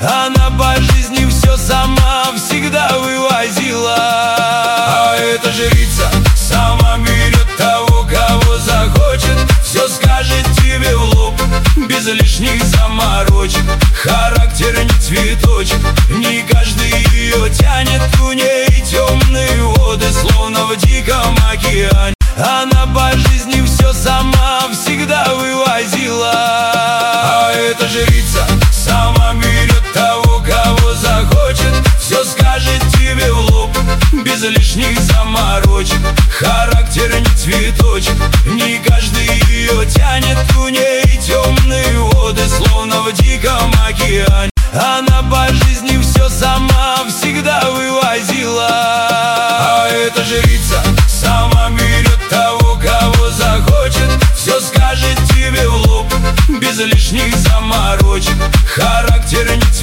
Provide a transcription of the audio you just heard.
Она по жизни все сама всегда вывозила. А эта жрица сама берет того, кого захочет. Все скажет тебе в лоб, без лишних заморочек. Характер не цветочек, не каждый ее тянет. У ней темные воды, словно в диком океане. Она по жизни все сама всегда вывозила. А эта жрица сама берет того, кого захочет. Все скажет тебе в лоб, без лишних заморочек. Характер не цветочек, не каждый ее тянет. У ней темные воды, словно в диком океане. Она по жизни все сама всегда вывозила. А эта жрица сама берет того, кого захочет. Все скажет тебе в лоб, без лишних заморочек. Характер не